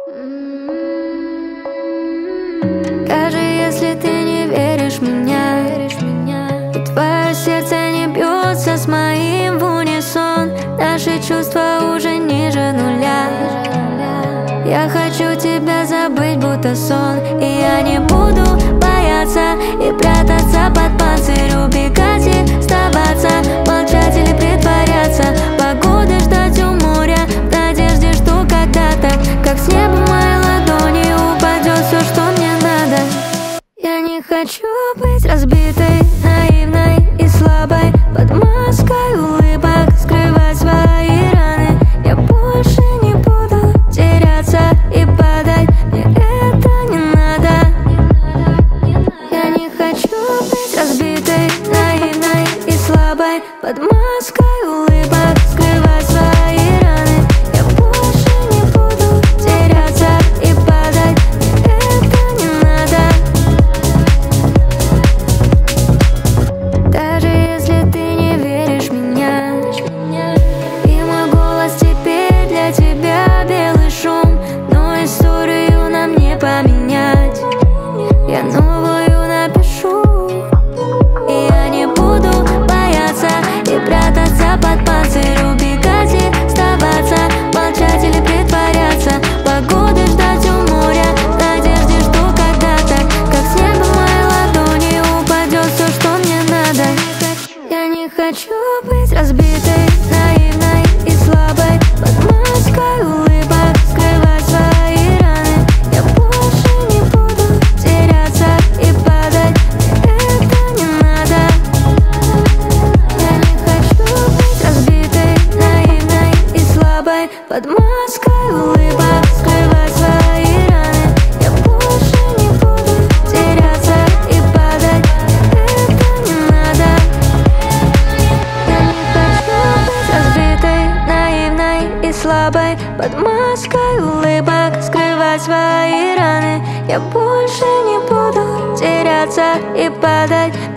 Даже если ты не веришь в меня, и твое сердце не бьется с моим в унисон, наши чувства уже ниже нуля. Я хочу тебя забыть, будто сон, и я не буду бояться и прятаться под панцирь, убегать и сдаваться, молчать или притворяться, погоды ждать у моря, в надежде, что когда-то, как с неба в моей ладони, упадет все, что мне надо. Я не хочу быть разбитой, наивной и слабой, под маской улыбок скрывать свои раны. Я больше не буду теряться и падать, мне это не надо. Я не хочу быть разбитой, наивной и слабой, под маской улыбок скрывать свои раны. Я больше не буду теряться и падать, мне это не надо. Даже если ты не веришь в меня, и мой голос теперь для тебя белый шум, но историю нам не поменять, я новую напишу. И я не буду бояться и прятаться под панцирь, убегать и сдаваться, молчать или притворяться, погоды ждать у моря, в надежде, что когда-то, как с неба в моей ладони, упадет все, что мне надо. Я не хочу быть разбитой, наивной и слабой, под маской улыбок скрывать свои раны. Я больше не буду теряться и падать, мне это не надо. Я не хочу быть разбитой, наивной и слабой, под маской улыбок скрывать свои раны. Я больше не буду теряться и падать, мне это не надо. Я не хочу быть разбитой, наивной и слабой, под маской улыбок скрывать свои раны. Я больше не буду теряться и падать,